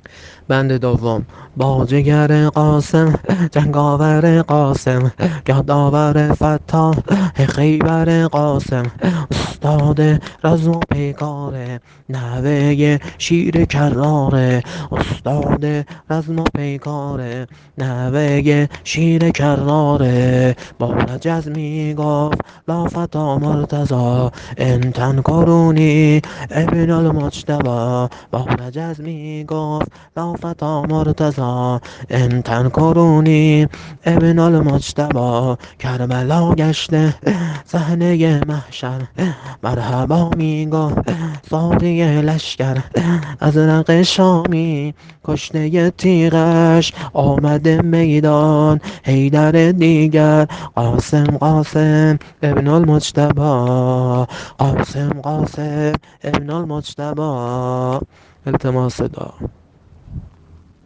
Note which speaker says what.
Speaker 1: بند دوم: با جگر قاسم، جنگاور قاسم، یادآور فتح خیبر قاسم، استاد رزم و پیکار نوه شیر کراره، استاد رزم و پیکار نوه شیر کراره. با رجز می گفت لا فتا مرتضا ان تنکرونی ابن المجتبی. با رجز می گفت لا فتا مرتضا ان تنکرونی ابن المجتبی. کربلا گشته صحنه محشر، مرحبا می گفت ساقی لشکر. ازرق شامی کشته تیغش آمده میدان، حیدر دیگر قاسم قاسم ابن المجتبی. قاسم قاسم ابن المجتبی. التماس دعا.